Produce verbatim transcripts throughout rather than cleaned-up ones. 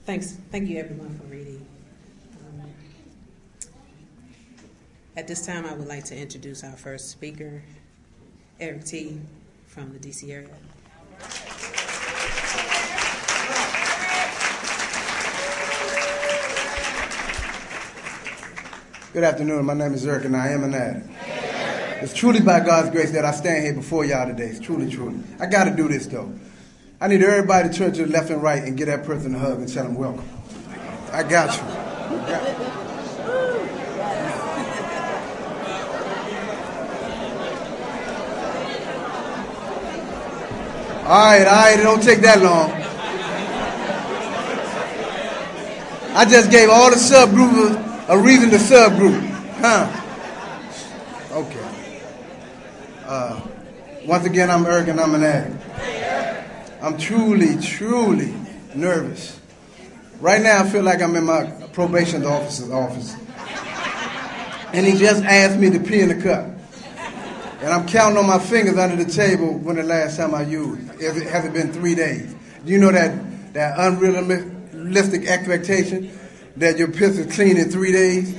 Thanks. Thank you, everyone, for reading. Um, at this time, I would like to introduce our first speaker, Eric T. from the D C area. Good afternoon. My name is Eric, and I am an addict. It's truly by God's grace that I stand here before y'all today. It's truly, truly. I got to do this, though. I need everybody to turn to the left and right and give that person a hug and tell them welcome. I got you. I got you. All right, all right. It don't take that long. I just gave all the subgroupers a reason to subgroup. Huh? Okay. Uh, once again, I'm Eric, and I'm an addict. I'm truly, truly nervous. Right now, I feel like I'm in my probation officer's office. And he just asked me to pee in the cup. And I'm counting on my fingers under the table when the last time I used. Has it, has it been three days? Do you know that, that unrealistic expectation that your piss is clean in three days?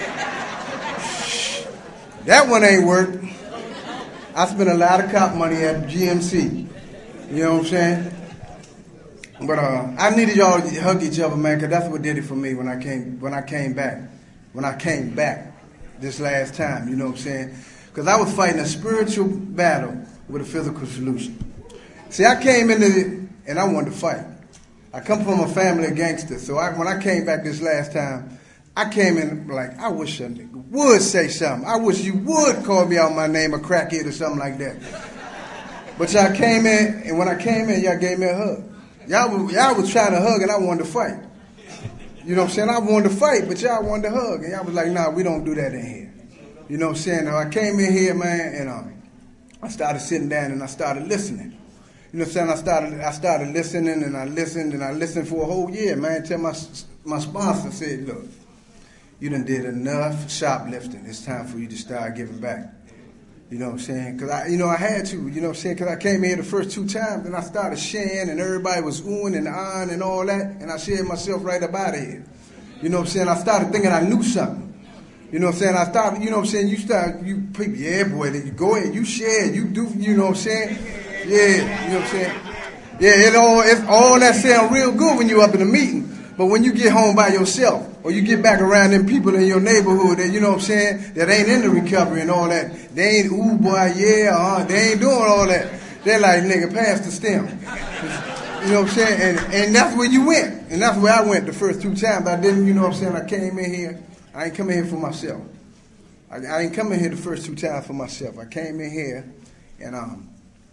That one ain't worked. I spent a lot of cop money at G M C. You know what I'm saying? But uh, I needed y'all to hug each other, man, because that's what did it for me when I came when I came back. When I came back this last time, you know what I'm saying? Because I was fighting a spiritual battle with a physical solution. See, I came into it, and I wanted to fight. I come from a family of gangsters, so I, when I came back this last time, I came in like, I wish a nigga would say something. I wish you would call me out my name, a crackhead or something like that. But y'all came in, and when I came in, y'all gave me a hug. Y'all, y'all was trying to hug, and I wanted to fight. You know what I'm saying? I wanted to fight, but y'all wanted to hug. And y'all was like, nah, we don't do that in here. You know what I'm saying? I came in here, man, and um, I started sitting down, and I started listening. You know what I'm saying? I started, I started listening, and I listened, and I listened for a whole year, man, until my, my sponsor said, look, you done did enough shoplifting. It's time for you to start giving back. You know what I'm saying? Because I, you know, I had to. You know what I'm saying? Because I came here the first two times, and I started sharing, and everybody was oohing and ahhing and all that, and I shared myself right up out of here. You know what I'm saying? I started thinking I knew something. You know what I'm saying? I started, you know what I'm saying? You start, you people, yeah, boy, you go ahead, you share, you do, you know what I'm saying? Yeah, you know what I'm saying? Yeah, it all, it's all that sound real good when you up in a meeting. But when you get home by yourself, or you get back around them people in your neighborhood that, you know what I'm saying, that ain't in the recovery and all that, they ain't, ooh, boy, yeah, uh, they ain't doing all that. They're like, nigga, pass the stem. You know what I'm saying? And, and that's where you went. And that's where I went the first two times. I didn't, you know what I'm saying, I came in here, I ain't coming here for myself. I, I ain't coming here the first two times for myself. I came in here, and um,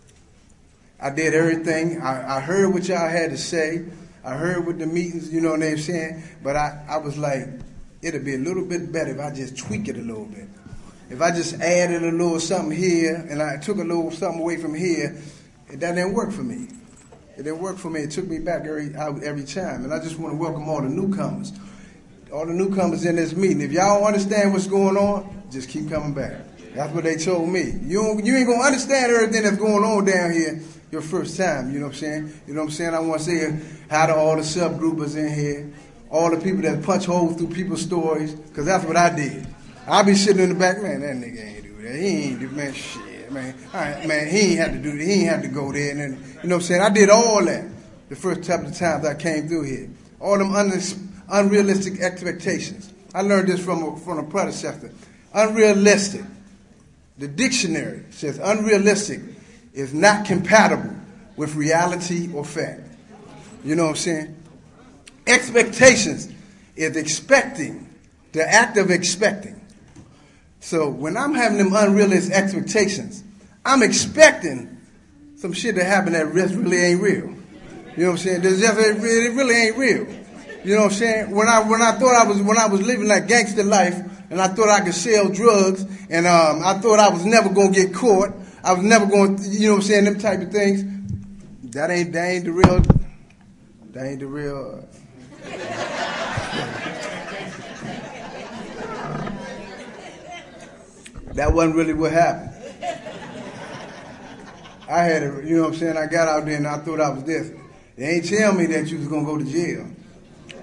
I did everything. I, I heard what y'all had to say. I heard what the meetings, you know what I'm saying, but I, I was like, it'd be a little bit better if I just tweak it a little bit. If I just added a little something here, and I took a little something away from here, that didn't work for me. It didn't work for me. It took me back every out every time, and I just want to welcome all the newcomers. All the newcomers in this meeting. If y'all don't understand what's going on, just keep coming back. That's what they told me. You don't, you ain't going to understand everything that's going on down here your first time, you know what I'm saying? You know what I'm saying? I want to say hi to all the subgroupers in here, all the people that punch holes through people's stories, because that's what I did. I be sitting in the back, man, that nigga ain't do that. He ain't do, man, shit, man. All right, man, he ain't had to do that. He ain't had to go there. And then, you know what I'm saying? I did all that the first couple of times I came through here. All them un- unrealistic expectations. I learned this from a, from a predecessor. Unrealistic. The dictionary says unrealistic is not compatible with reality or fact. You know what I'm saying? Expectations is expecting, the act of expecting. So when I'm having them unrealistic expectations, I'm expecting some shit to happen that really ain't real. You know what I'm saying? There's just, it really ain't real. You know what I'm saying? When I when I thought I was when I was living that gangster life, and I thought I could sell drugs, and um, I thought I was never gonna get caught. I was never going to, you know what I'm saying, them type of things. That ain't, that ain't the real, that ain't the real. Uh, that wasn't really what happened. I had a, you know what I'm saying, I got out there and I thought I was this. They ain't tell me that you was going to go to jail.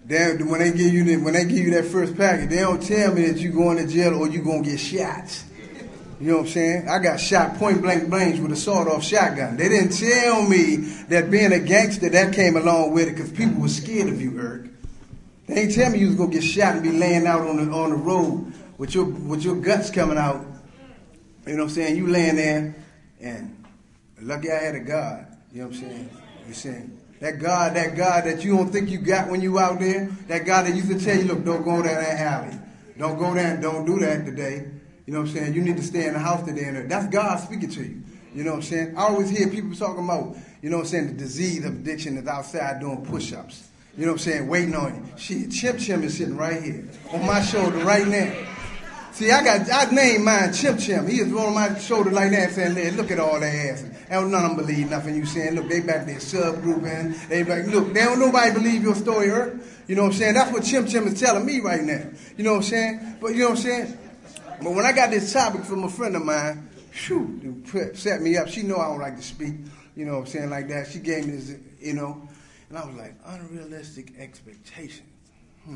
they, when they give you the, when they give you that first package, they don't tell me that you going to jail or you gonna get shot. You know what I'm saying? I got shot point blank blanks with a sawed-off shotgun. They didn't tell me that being a gangster, that came along with it because people were scared of you, Eric. They didn't tell me you was gonna get shot and be laying out on the on the road with your with your guts coming out. You know what I'm saying? You laying there, and lucky I had a God. You know what I'm saying? You saying that God, that God that you don't think you got when you out there, that God that used to tell you, look, don't go down that alley, don't go down, don't do that today. You know what I'm saying? You need to stay in the house today. And that's God speaking to you. You know what I'm saying? I always hear people talking about, you know what I'm saying, the disease of addiction is outside doing push-ups. You know what I'm saying? Waiting on you. Shit, Chim Chim is sitting right here on my shoulder right now. See, I got, I named mine Chim Chim. He is on my shoulder like that saying, look at all that ass. And none of them believe nothing you saying. Look, they back there subgrouping. They like, look, they don't nobody believe your story, Earth. You know what I'm saying? That's what Chim Chim is telling me right now. You know what I'm saying? But you know what I'm saying? But when I got this topic from a friend of mine, whew, set me up. She know I don't like to speak, you know what I'm saying, like that. She gave me this, you know, and I was like, unrealistic expectations. Hmm.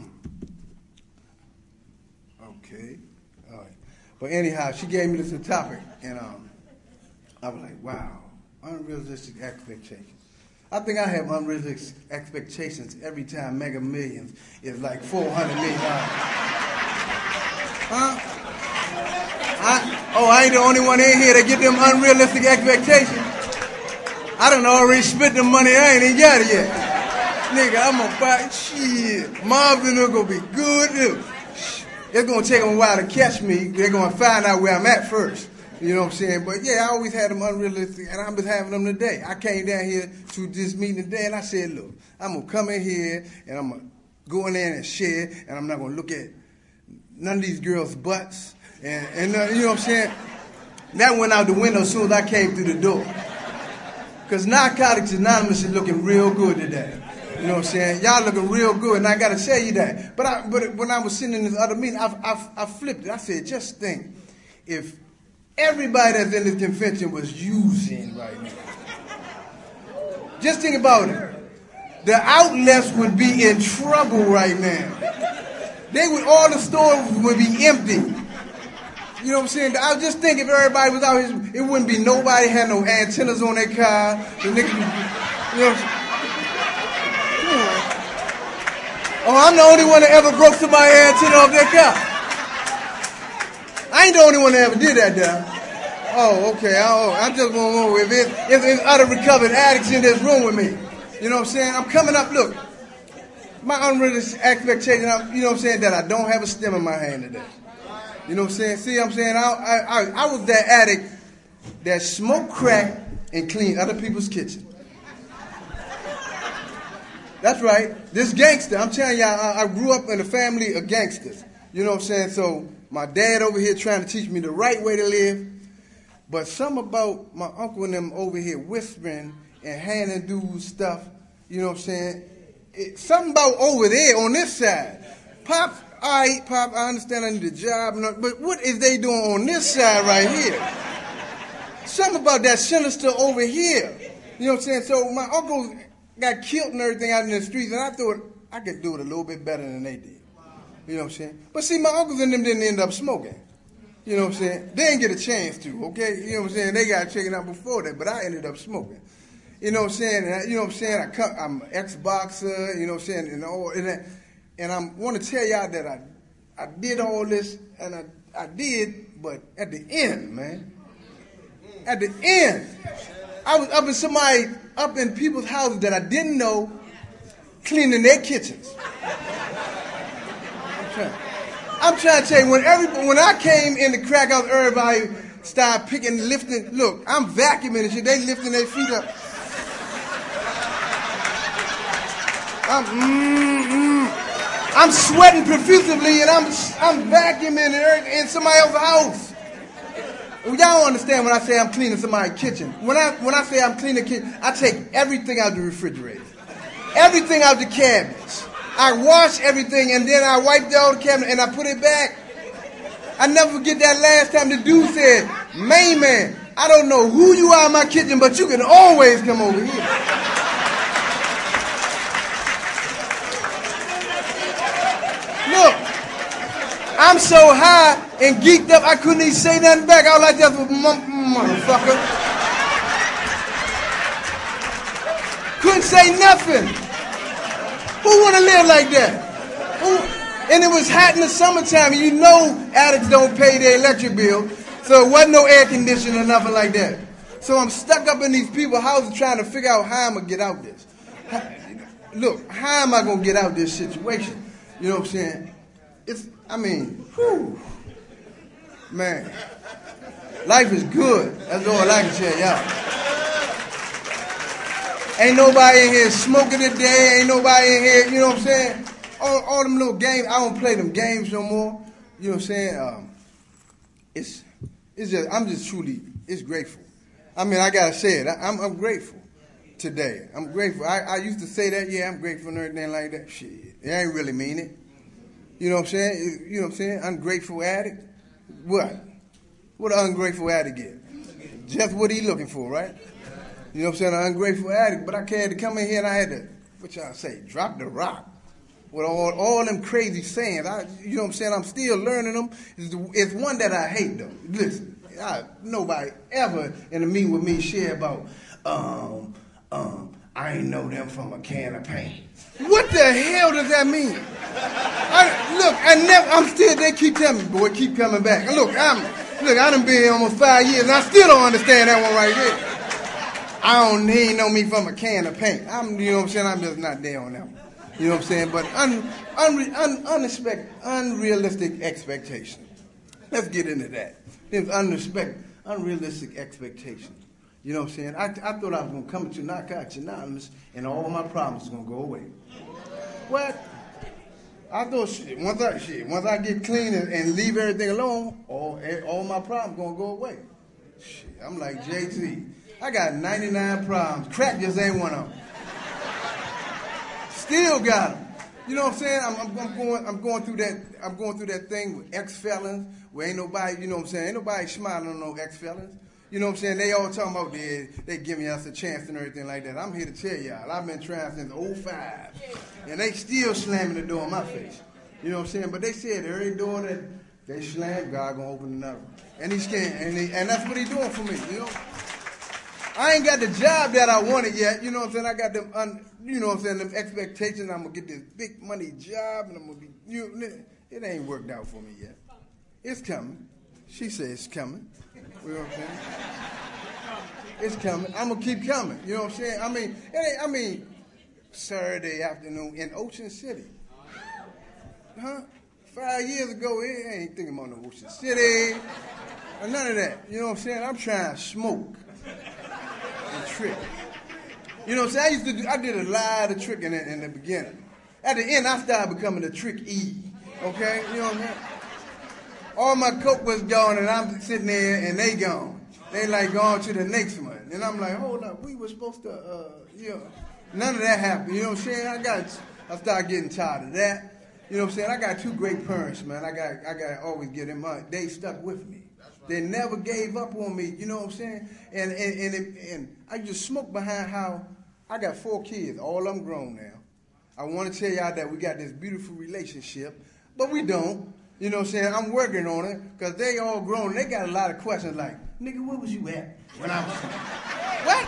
Okay. All right. But anyhow, she gave me this topic, and um, I was like, wow, unrealistic expectations. I think I have unrealistic expectations every time Mega Millions is like four hundred million dollars. Huh? I, oh, I ain't the only one in here that get them unrealistic expectations. I done already spent the money. I ain't even got it yet. Nigga, I'm gonna buy shit. Marvin are gonna be good. It's gonna take them a while to catch me. They're gonna find out where I'm at first. You know what I'm saying? But yeah, I always had them unrealistic, and I'm just having them today. I came down here to this meeting today, and I said, look, I'm gonna come in here, and I'm gonna go in there and share, and I'm not gonna look at none of these girls' butts. And, and uh, you know what I'm saying? That went out the window as soon as I came through the door. Because Narcotics Anonymous is looking real good today. You know what I'm saying? Y'all looking real good, and I got to tell you that. But I, but when I was sitting in this other meeting, I, I, I flipped it. I said, just think, if everybody that's in this convention was using right now, just think about it. The outlets would be in trouble right now. They would, all the stores would be empty. You know what I'm saying? I just think if everybody was out here, it wouldn't be nobody had no antennas on their car. The niggas, you know what I'm saying? Oh, I'm the only one that ever broke somebody's antenna off their car. I ain't the only one that ever did that, though. Oh, okay. Oh, I'm just going on with it. If there's other recovered addicts in this room with me. You know what I'm saying? I'm coming up, look. My unrealistic expectation, you know what I'm saying, that I don't have a stem in my hand today. You know what I'm saying? See what I'm saying? I, I, I, I was that addict that smoked crack and cleaned other people's kitchen. That's right. This gangster, I'm telling y'all, I, I grew up in a family of gangsters. You know what I'm saying? So my dad over here trying to teach me the right way to live. But something about my uncle and them over here whispering and handing dudes stuff, you know what I'm saying? It, something about over there on this side. Pop, all right, Pop, I understand I need a job, but what is they doing on this side right here? Something about that sinister over here. You know what I'm saying? So my uncle got killed and everything out in the streets, and I thought I could do it a little bit better than they did. You know what I'm saying? But see, my uncles and them didn't end up smoking. You know what I'm saying? They didn't get a chance to, okay? You know what I'm saying? They got taken out before that, but I ended up smoking. You know what I'm saying? And I, you know what I'm saying? I come, I'm an ex-boxer, you know what I'm saying? And, all, and, I, and I want to tell y'all that I I did all this, and I, I did, but at the end, man, at the end, I was up in somebody, up in people's houses that I didn't know, cleaning their kitchens. I'm trying, I'm trying to tell you, when every, when I came in the crack house, everybody started picking, lifting. Look, I'm vacuuming and shit. They lifting their feet up. I'm, mm, mm. I'm sweating profusively, and I'm I'm vacuuming in, in somebody else's house. Y'all don't understand when I say I'm cleaning somebody's kitchen. When I when I say I'm cleaning the kitchen, I take everything out of the refrigerator, everything out the cabinets. I wash everything, and then I wipe down the cabinet, and I put it back. I never forget that last time the dude said, "Main man, I don't know who you are in my kitchen, but you can always come over here." I'm so high and geeked up, I couldn't even say nothing back. I was like, this motherfucker. Couldn't say nothing. Who want to live like that? Who? And it was hot in the summertime, and you know addicts don't pay their electric bill, so it wasn't no air conditioning or nothing like that. So I'm stuck up in these people's houses trying to figure out how I'm going to get out this. How, look, how am I going to get out this situation? You know what I'm saying? It's, I mean, whew, man, life is good. That's all I can tell y'all. Ain't nobody in here smoking today. Ain't nobody in here, you know what I'm saying? All, all them little games, I don't play them games no more. You know what I'm saying? Um, it's, it's just, I'm just truly, it's grateful. I mean, I gotta say it. I, I'm, I'm grateful today. I'm grateful. I, I used to say that, yeah, I'm grateful and everything like that. Shit, I ain't really mean it. You know what I'm saying? You know what I'm saying? Ungrateful addict. What? What an ungrateful addict get? Just what he looking for, right? You know what I'm saying? An ungrateful addict. But I had to come in here and I had to, what y'all say, drop the rock. With all, all them crazy sayings. I, you know what I'm saying? I'm still learning them. It's, the, it's one that I hate, though. Listen, I, nobody ever in a meeting with me share about, um, um, I ain't know them from a can of paint. What the hell does that mean? I, look, I never, I'm still, they keep telling me, boy, keep coming back. Look, I'm, look, I done been here almost five years and I still don't understand that one right there. I don't, he ain't know me from a can of paint. I'm, you know what I'm saying? I'm just not there on that one. You know what I'm saying? But un, un, un, unexpected, unrealistic expectations. Let's get into that. There's unrespect, unrealistic expectations. You know what I'm saying? I, I thought I was going to come to Narcotics Anonymous and all my problems were going to go away. What? I thought, shit, once I, shit, once I get clean and, and leave everything alone, all, all my problems going to go away. Shit, I'm like J T. I got ninety-nine problems. Crack just ain't one of them. Still got them. You know what I'm saying? I'm, I'm, I'm going. I'm going through that. I'm going through that thing with ex-felons where ain't nobody. You know what I'm saying? Ain't nobody smiling on no ex-felons. You know what I'm saying? They all talking about they they giving us a chance and everything like that. I'm here to tell y'all. I've been trying since oh five, and they still slamming the door in my face. You know what I'm saying? But they said every door that they slam, God gonna open another. And he's can't. And he, and that's what he's doing for me. You know. I ain't got the job that I wanted yet. You know what I'm saying? I got them, un, you know what I'm saying, them expectations. I'm going to get this big money job, and I'm going to be, you know, it ain't worked out for me yet. It's coming. She says it's coming. You know what I'm saying? It's coming. I'm going to keep coming. You know what I'm saying? I mean, it ain't, I mean, Saturday afternoon in Ocean City. Huh? Five years ago, it ain't thinking about no Ocean City. Or none of that. You know what I'm saying? I'm trying to smoke. Trick. You know what I'm saying? I used to do, I did a lot of tricking in, in the beginning. At the end, I started becoming a trick E. Okay? You know what I'm saying? All my coke was gone and I'm sitting there and they gone. They like gone to the next one. And I'm like, hold up, we were supposed to, uh, you know, none of that happened. You know what I'm saying? I got, I started getting tired of that. You know what I'm saying? I got two great parents, man. I got, I got to always get them up. They stuck with me. They never gave up on me, you know what I'm saying? And and and, and, and I just smoke behind how I got four kids, all of them grown now. I want to tell y'all that we got this beautiful relationship, but we don't. You know what I'm saying? I'm working on it because they all grown. And they got a lot of questions like, nigga, where was you at when I was What?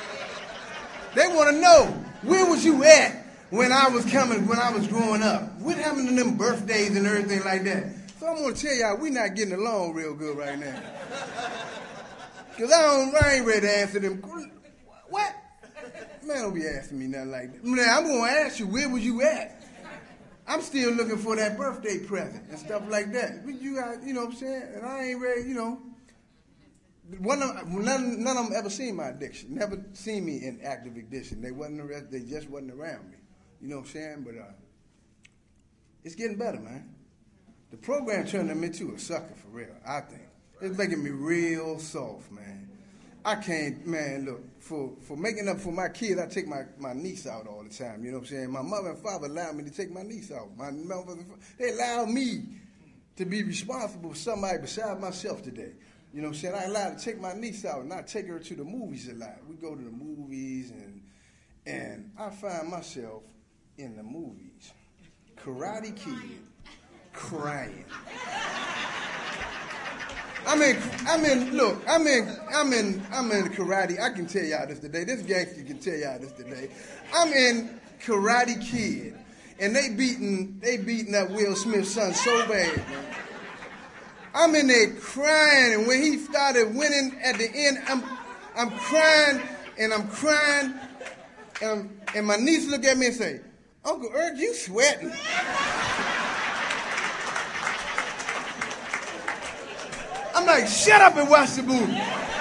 They want to know, where was you at when I was coming, when I was growing up? What happened to them birthdays and everything like that? So I'm going to tell y'all, we not getting along real good right now. Because I, don't, I ain't ready to answer them. What? Man, don't be asking me nothing like that. Man, I'm going to ask you, where was you at? I'm still looking for that birthday present and stuff like that. But you got, you know what I'm saying? And I ain't ready, you know. One of, none, none of them ever seen my addiction. Never seen me in active addiction. They wasn't around, they just wasn't around me. You know what I'm saying? But uh, it's getting better, man. The program turned them into a sucker for real, I think. It's making me real soft, man. I can't, man, look, for, for making up for my kids, I take my, my niece out all the time, you know what I'm saying? My mother and father allowed me to take my niece out. My mother, they allowed me to be responsible for somebody besides myself today. You know what I'm saying? I allowed to take my niece out and I take her to the movies a lot. We go to the movies and and I find myself in the movies. Karate Kid. crying. I'm in, I'm in, look, I'm in, I'm in, I'm in karate. I can tell y'all this today. This gangster can tell y'all this today. I'm in Karate Kid, and they beating, they beating up Will Smith's son so bad, man. I'm in there crying, and when he started winning at the end, I'm, I'm crying, and I'm crying, and, and my niece look at me and say, Uncle Erk, you sweating. I'm like, shut up and watch the movie.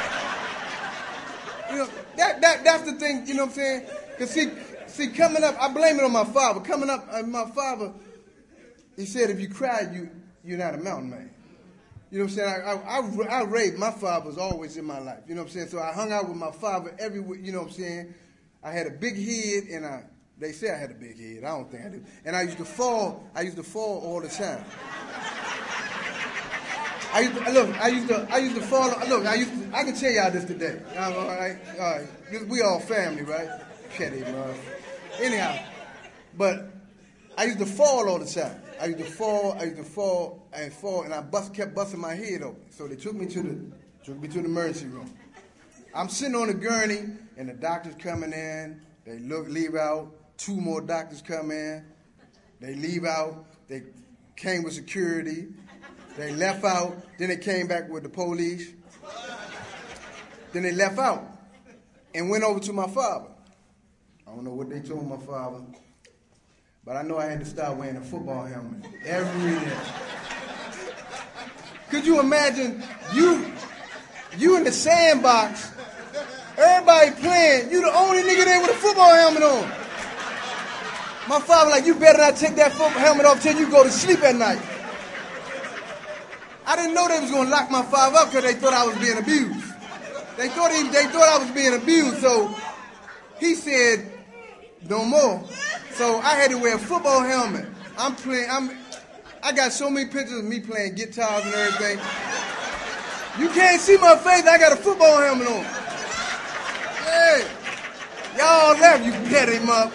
You know, that, that that's the thing, you know what I'm saying? Because see, see, coming up, I blame it on my father. Coming up, uh, my father, he said, if you cry, you, you're not a mountain man. You know what I'm saying? I, I, I, I raved. My father was always in my life. You know what I'm saying? So I hung out with my father everywhere, you know what I'm saying? I had a big head, and I, they say I had a big head. I don't think I do. And I used to fall, I used to fall all the time. I used to, look, I used to, I used to fall, look, I used to, I can tell y'all this today. All right, all right. We all family, right? Petty, love. Anyhow, but I used to fall all the time. I used to fall, I used to fall and fall, and I bust, kept busting my head open. So they took me to the, took me to the emergency room. I'm sitting on the gurney, and the doctors coming in. They look, leave out. Two more doctors come in. They leave out. They came with security. They left out, then they came back with the police. Then they left out and went over to my father. I don't know what they told my father, but I know I had to start wearing a football helmet every day. Could you imagine you, you in the sandbox, everybody playing, you the only nigga there with a football helmet on. My father like, you better not take that football helmet off till you go to sleep at night. I didn't know they was gonna lock my father up because they thought I was being abused. They thought he, they thought I was being abused, so he said no more. So I had to wear a football helmet. I'm playing. I'm. I got so many pictures of me playing guitars and everything. You can't see my face. I got a football helmet on. Hey, y'all left, you petty mother.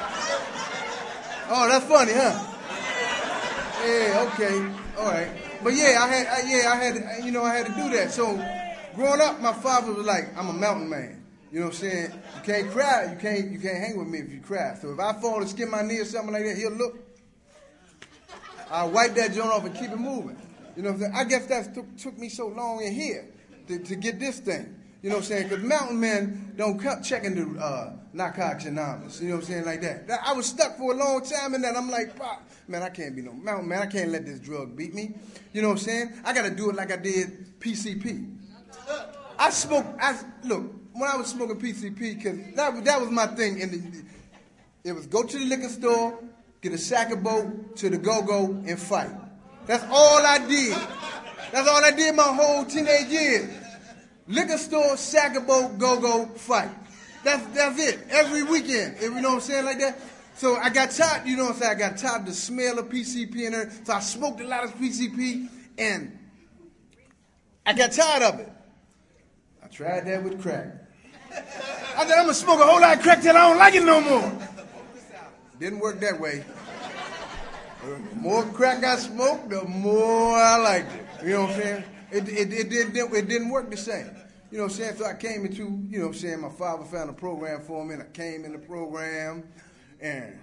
Oh, that's funny, huh? Yeah. Okay. All right. But yeah, I had, I, yeah, I had, you know, I had to do that. So, growing up, my father was like, "I'm a mountain man." You know what I'm saying? You can't cry. You can't, you can't hang with me if you cry. So if I fall and skin my knee or something like that, he'll look. I'll wipe that joint off and keep it moving. You know what I'm saying? I guess that took, took me so long in here to, to get this thing. You know what I'm saying? Because mountain men don't come checking the uh, Narcotics Anonymous. You know what I'm saying? Like that. that. I was stuck for a long time in that. I'm like, man, I can't be no mountain man. I can't let this drug beat me. You know what I'm saying? I got to do it like I did P C P. I smoke, I, look, when I was smoking P C P, because that, that was my thing. In the, it was go to the liquor store, get a sack of boat, to the go-go, and fight. That's all I did. That's all I did my whole teenage years. Liquor store, sack of boat, go-go, fight. That's that's it. Every weekend. You know what I'm saying? Like that. So I got tired, you know what I'm saying? I got tired of the smell of P C P and everything. So I smoked a lot of P C P, and I got tired of it. I tried that with crack. I said, I'm going to smoke a whole lot of crack till I don't like it no more. Didn't work that way. The more crack I smoked, the more I liked it. You know what I'm saying? It, it, it, it, it didn't work the same. You know what I'm saying? So I came into, you know what I'm saying, my father found a program for me, and I came in the program, and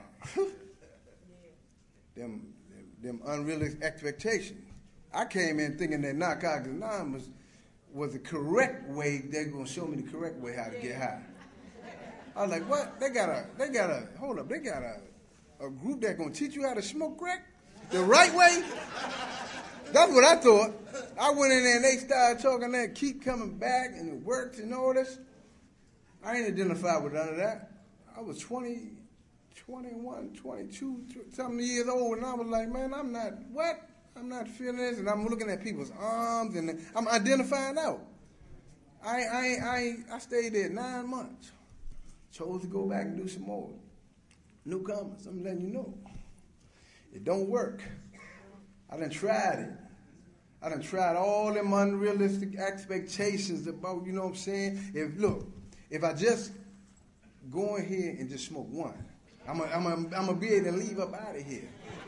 them, them unrealistic expectations. I came in thinking that Narcotics Anonymous was the correct way. They're going to show me the correct way how to get high. I was like, what? They got a, they got a, hold up, they got a, a group that's going to teach you how to smoke crack the right way? That's what I thought. I went in there and they started talking that, keep coming back, and it works and all this. I ain't identified with none of that. I was twenty, twenty-one, twenty-two, something years old, and I was like, man, I'm not, what? I'm not feeling this, and I'm looking at people's arms, and I'm identifying out. I, I, I, I stayed there nine months. Chose to go back and do some more. Newcomers, I'm letting you know. It don't work. I done tried it. I done tried all them unrealistic expectations about, you know what I'm saying? If look, if I just go in here and just smoke one, I'm gonna I'm I'm I'm be able to leave up out of here.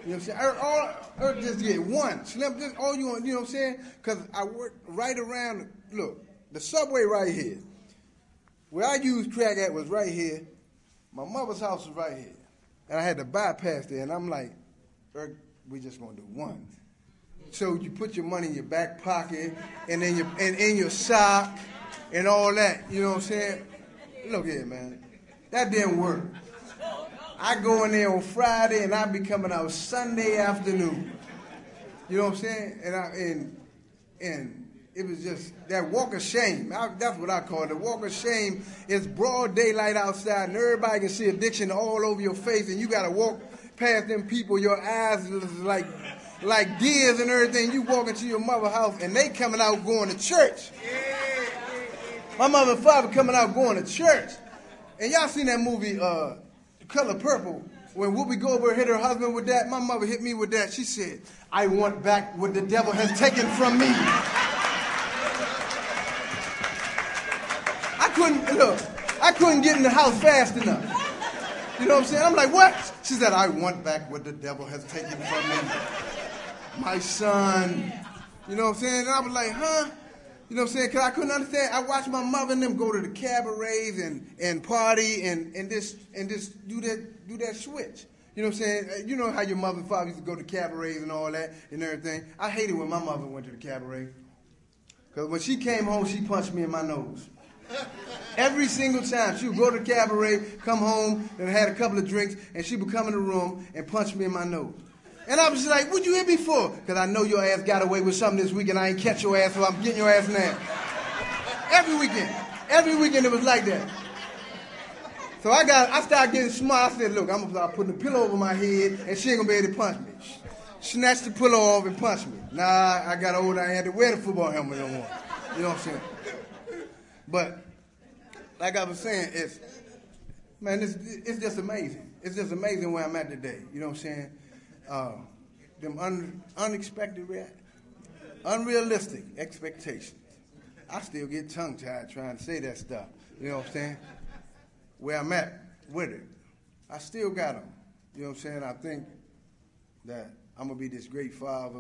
You know what I'm saying? Or, or, or just get one. Slim, just all you want, you know what I'm saying? Because I work right around, look, the subway right here. Where I used crack at was right here. My mother's house was right here. And I had to bypass there. And I'm like, we just going to do one. So you put your money in your back pocket and in your, and in your sock and all that. You know what I'm saying? Look here, man. That didn't work. I go in there on Friday and I be coming out Sunday afternoon. You know what I'm saying? And I, and, and it was just that walk of shame. I, that's what I call it. The walk of shame is broad daylight outside and everybody can see addiction all over your face and you got to walk past them people. Your eyes is like, like deers and everything. You walk into your mother's house and they coming out going to church. My mother and father coming out going to church. And y'all seen that movie, uh, Color Purple, when Whoopi Goldberg hit her husband with that? My mother hit me with that. She said, I want back what the devil has taken from me. I couldn't, look, I couldn't get in the house fast enough. You know what I'm saying? I'm like, what? She said, I want back what the devil has taken from me. My son. You know what I'm saying? And I was like, huh? You know what I'm saying? Because I couldn't understand. I watched my mother and them go to the cabarets and, and party and, and just and just do that do that switch. You know what I'm saying? You know how your mother and father used to go to cabarets and all that and everything. I hated when my mother went to the cabaret. Because when she came home, she punched me in my nose. Every single time. She would go to the cabaret, come home, and had a couple of drinks, and she would come in the room and punch me in my nose. And I was just like, what'd you hit me for? Because I know your ass got away with something this week and I ain't catch your ass, so I'm getting your ass now. Every weekend. Every weekend it was like that. So I got, I started getting smart. I said, look, I'm going to start putting a pillow over my head and she ain't going to be able to punch me. Snatch the pillow off and punch me. Nah, I got older, I had to wear the football helmet no more. You know what I'm saying? But, like I was saying, it's, man, it's, it's just amazing. It's just amazing where I'm at today. You know what I'm saying? Uh, them un, unexpected, unrealistic expectations. I still get tongue-tied trying to say that stuff. You know what I'm saying? Where I'm at with it. I still got them. You know what I'm saying? I think that I'm going to be this great father.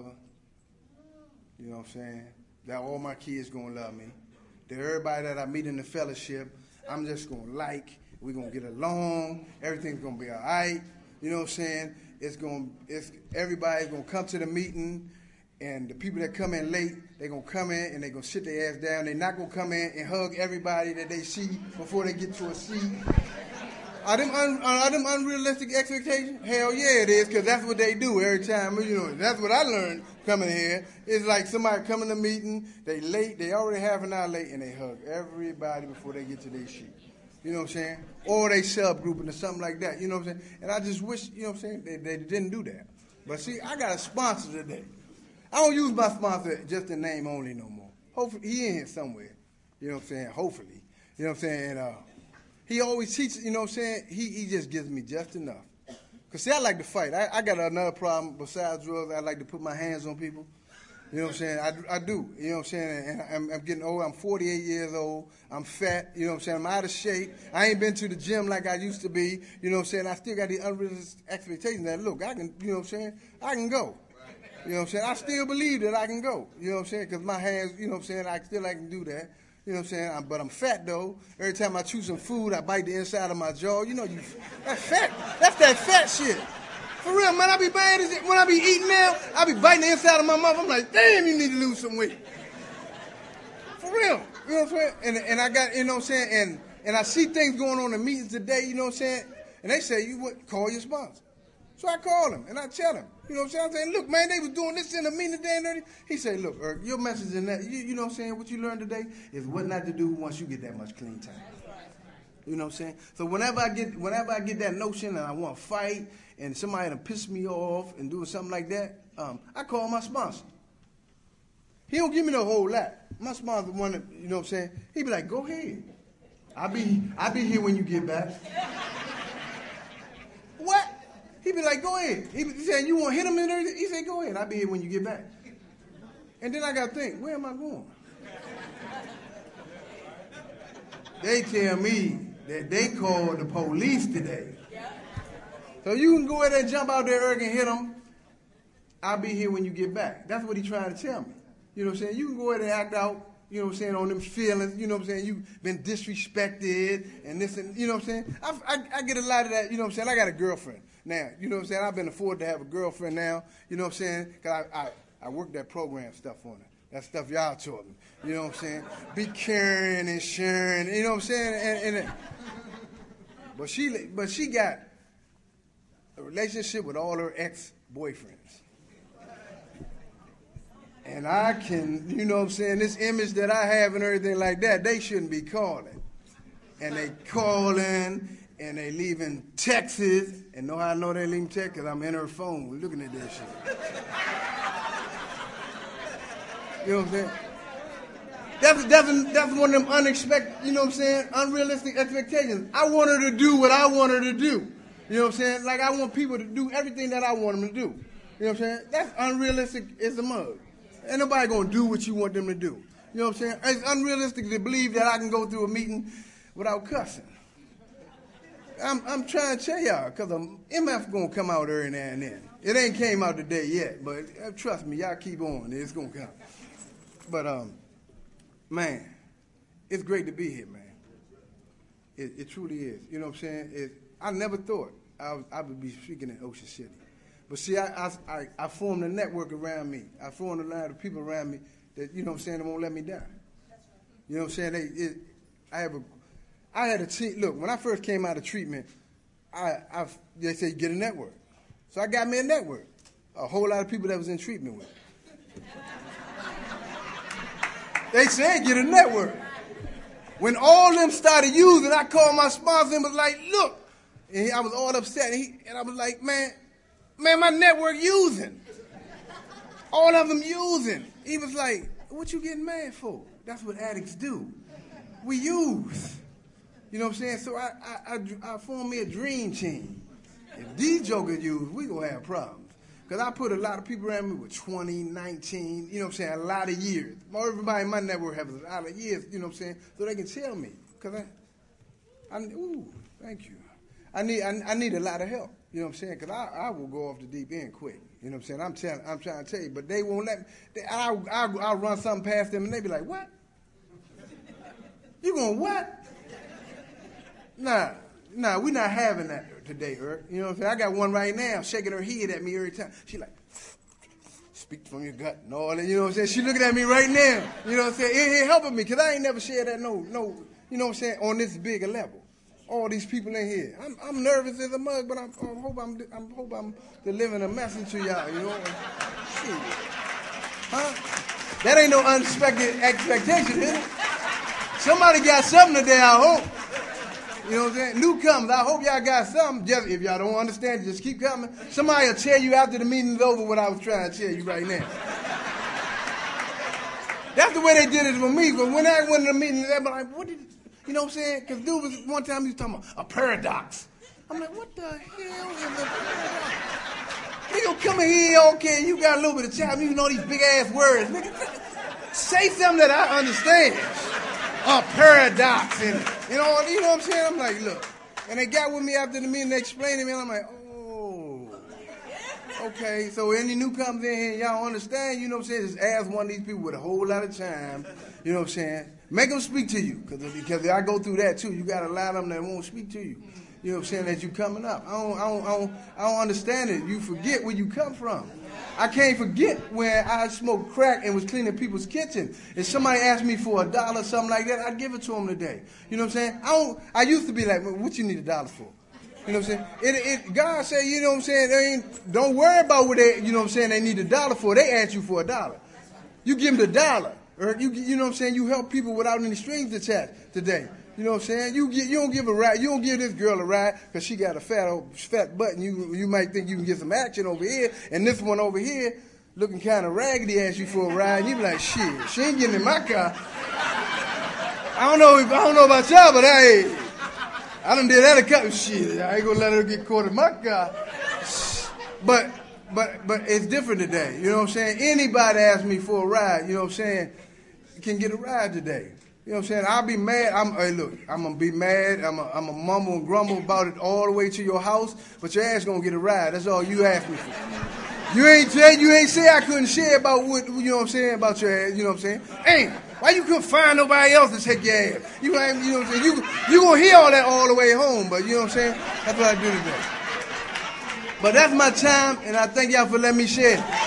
You know what I'm saying? That all my kids going to love me. That everybody that I meet in the fellowship, I'm just going to like. We're going to get along. Everything's going to be all right. You know what I'm saying? It's going, it's everybody's going to come to the meeting, and the people that come in late, they're going to come in and they're going to sit their ass down. They're not going to come in and hug everybody that they see before they get to a seat. Are them, un, are them unrealistic expectations? Hell yeah, it is, because that's what they do every time. You know, that's what I learned coming here. It's like somebody coming to a meeting, they late, they already half an hour late, and they hug everybody before they get to their seat. You know what I'm saying? Or they subgrouping or something like that. You know what I'm saying? And I just wish, you know what I'm saying, they, they didn't do that. But see, I got a sponsor today. I don't use my sponsor just in name only no more. Hopefully, he in here somewhere. You know what I'm saying? Hopefully. You know what I'm saying? And, uh, he always teaches, you know what I'm saying? He, he just gives me just enough. Because, see, I like to fight. I, I got another problem besides drugs. I like to put my hands on people. You know what I'm saying? I, I do. You know what I'm saying? And I'm, I'm getting old. I'm forty-eight years old. I'm fat. You know what I'm saying? I'm out of shape. I ain't been to the gym like I used to be. You know what I'm saying? I still got the unrealistic expectations that, look, I can, you know what I'm saying? I can go. You know what I'm saying? I still believe that I can go. You know what I'm saying? Because my hands, you know what I'm saying? I still I can do that. You know what I'm saying? I'm, but I'm fat, though. Every time I chew some food, I bite the inside of my jaw. You know, you that's fat. That's that fat shit. For real, man, I be buying this, when I be eating now, I be biting the inside of my mouth. I'm like, damn, you need to lose some weight. For real. You know what I'm saying? And, and I got, you know what I'm saying? And, and I see things going on in meetings today, you know what I'm saying? And they say, you what, call your sponsor. So I call him and I tell him, you know what I'm saying? I'm saying, look, man, they was doing this in a meeting today and everything. He said, look, Eric, your message in that, you, you know what I'm saying? What you learned today is what not to do once you get that much clean time. You know what I'm saying? So whenever I get, whenever I get that notion and I want to fight, and somebody to piss me off and doing something like that, um, I call my sponsor. He don't give me no whole lot. My sponsor, one, that, you know what I'm saying? He be like, go ahead. I'll be, I'll be here when you get back. What? He be like, go ahead. He be saying, you want to hit him and everything? He said, go ahead. I'll be here when you get back. And then I got to think, where am I going? They tell me that they called the police today. So you can go ahead and jump out there, Eric, and hit them. I'll be here when you get back. That's what he's trying to tell me. You know what I'm saying? You can go ahead and act out, you know what I'm saying, on them feelings. You know what I'm saying? You've been disrespected and this and, you know what I'm saying? I, I, I get a lot of that, you know what I'm saying? I got a girlfriend now. You know what I'm saying? I've been afforded to have a girlfriend now. You know what I'm saying? Because I, I, I work that program stuff on her. That stuff y'all taught me. You know what I'm saying? Be caring and sharing. You know what I'm saying? And, and, but she, but she got a relationship with all her ex-boyfriends. And I can, you know what I'm saying, this image that I have and everything like that, they shouldn't be calling. And they calling, and they leaving texts. And know how I know they leaving texts? Because I'm in her phone looking at this shit. You know what I'm saying? That's, that's, that's one of them unexpected, you know what I'm saying, unrealistic expectations. I want her to do what I want her to do. You know what I'm saying? Like, I want people to do everything that I want them to do. You know what I'm saying? That's unrealistic as a mug. Ain't nobody going to do what you want them to do. You know what I'm saying? It's unrealistic to believe that I can go through a meeting without cussing. I'm, I'm trying to tell y'all, because M F going to come out every now and then. It ain't came out today yet, but uh, trust me, y'all keep on. It's going to come. But, um, man, it's great to be here, man. It, it truly is. You know what I'm saying? It, I never thought I, was, I would be speaking in Ocean City. But see, I, I, I formed a network around me. I formed a lot of people around me that, you know what I'm saying, they won't let me down. You know what I'm saying? They, it, I have a, I had a team. Look, when I first came out of treatment, I, I, they said, get a network. So I got me a network. A whole lot of people that was in treatment with. They said, get a network. When all them started using, I called my sponsor and was like, look. And he, I was all upset. And, he, and I was like, man, man, my network using. All of them using. He was like, what you getting mad for? That's what addicts do. We use. You know what I'm saying? So I, I, I, I formed me a dream team. If these jokers use, we going to have problems. Because I put a lot of people around me with twenty, nineteen, you know what I'm saying, a lot of years. Everybody in my network has a lot of years, you know what I'm saying, so they can tell me. Because I, I, ooh, thank you. I need I, I need a lot of help, you know what I'm saying, because I, I will go off the deep end quick, you know what I'm saying. I'm, telling, I'm trying to tell you, but they won't let me. They, I, I, I'll run something past them, and they be like, what? You going what? Nah, nah, we not having that today, Eric. You know what I'm saying? I got one right now shaking her head at me every time. She like, speak from your gut and all that, you know what I'm saying? She looking at me right now, you know what I'm saying? It, it helping me, because I ain't never shared that, no, no, you know what I'm saying, on this bigger level. All these people in here. I'm, I'm nervous as a mug, but I'm, I hope I'm, I hope I'm delivering a message to y'all, you know? Shit. Huh? That ain't no unexpected expectation, is it? Somebody got something today, I hope. You know what I'm saying? Newcomers, I hope y'all got something. Just if y'all don't understand, just keep coming. Somebody will tell you after the meeting's over what I was trying to tell you right now. That's the way they did it with me. But when I went to the meeting, they were like, what did, you know what I'm saying? Because dude was, one time he was talking about a paradox. I'm like, what the hell is a paradox? You gonna come in here, okay, you got a little bit of time, you know these big ass words. Nigga, say something that I understand. A paradox, and you know, you know what I'm saying? I'm like, look, and they got with me after the meeting, they explained to me, and I'm like, oh, okay. So any newcomers in here, y'all understand? You know what I'm saying? Just ask one of these people with a whole lot of time. You know what I'm saying? Make them speak to you, because because I go through that too. You got a lot of them that won't speak to you. You know what I'm saying? That you coming up. I don't, I don't, I don't, I don't understand it. You forget where you come from. I can't forget when I smoked crack and was cleaning people's kitchen. If somebody asked me for a dollar or something like that, I'd give it to them today. You know what I'm saying? I don't. I used to be like, well, what you need a dollar for? You know what I'm saying? It, it, God said, you know what I'm saying? They ain't, don't worry about what they, you know what I'm saying, they need a dollar for. They ask you for a dollar. You give them the dollar. Or you, you know what I'm saying? You help people without any strings attached today. You know what I'm saying? You get, you don't give a ride. You don't give this girl a ride because she got a fat fat butt, and you you might think you can get some action over here, and this one over here looking kind of raggedy asks you for a ride, and you be like, shit, she ain't getting in my car. I don't know if, I don't know about y'all, but hey, I done did that a couple shit. I ain't gonna let her get caught in my car. But but but it's different today. You know what I'm saying? Anybody ask me for a ride, you know what I'm saying, can get a ride today. You know what I'm saying? I'll be mad. I'm, hey, look, I'm going to be mad. I'm going to mumble and grumble about it all the way to your house, but your ass going to get a ride. That's all you ask me for. You ain't say you ain't say I couldn't share about what you know what I'm saying about your ass. You know what I'm saying? Hey, why you couldn't find nobody else to take your ass? You ain't you know what I'm saying? You you gonna hear all that all the way home, but you know what I'm saying? That's what I do today. But that's my time, and I thank y'all for letting me share.